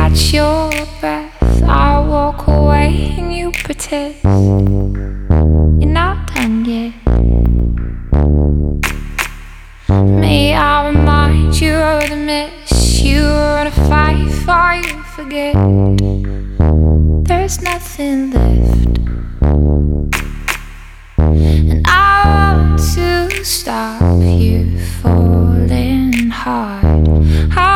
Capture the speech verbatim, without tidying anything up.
catch your breath. I walk away and you pretend you're not done yet. May I remind you of the mess you wanna fight for, you forget. There's nothing left, and I want to stop you falling hard. I